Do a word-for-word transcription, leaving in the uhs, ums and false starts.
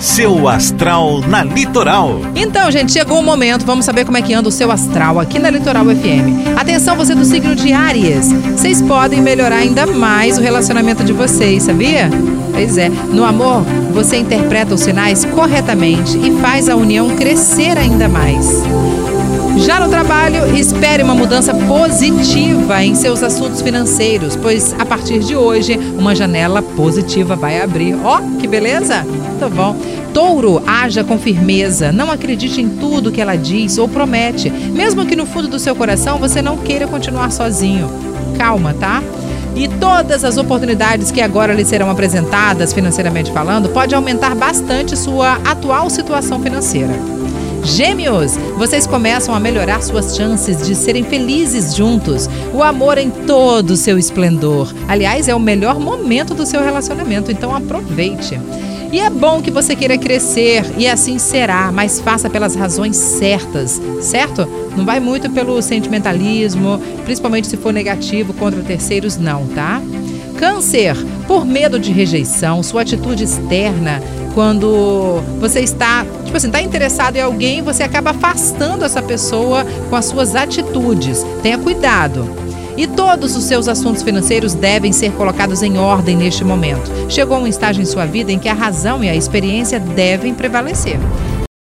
Seu astral na Litoral. Então, gente, chegou o momento, vamos saber como é que anda o seu astral aqui na Litoral F M. Atenção, você do signo de Áries. Vocês podem melhorar ainda mais o relacionamento de vocês, sabia? Pois é, no amor, você interpreta os sinais corretamente e faz a união crescer ainda mais. Já no trabalho, espere uma mudança positiva em seus assuntos financeiros, pois a partir de hoje, uma janela positiva vai abrir. Ó, oh, que beleza? Tá bom. Touro, haja com firmeza, não acredite em tudo que ela diz ou promete, mesmo que no fundo do seu coração você não queira continuar sozinho. Calma, tá? E todas as oportunidades que agora lhe serão apresentadas, financeiramente falando, pode aumentar bastante sua atual situação financeira. Gêmeos, vocês começam a melhorar suas chances de serem felizes juntos. O amor em todo o seu esplendor. Aliás, é o melhor momento do seu relacionamento, então aproveite. E é bom que você queira crescer, e assim será, mas faça pelas razões certas, certo? Não vai muito pelo sentimentalismo, principalmente se for negativo contra terceiros, não, tá? Câncer, por medo de rejeição, sua atitude externa, quando você está, tipo assim, está interessado em alguém, você acaba afastando essa pessoa com as suas atitudes. Tenha cuidado. E todos os seus assuntos financeiros devem ser colocados em ordem neste momento. Chegou um estágio em sua vida em que a razão e a experiência devem prevalecer.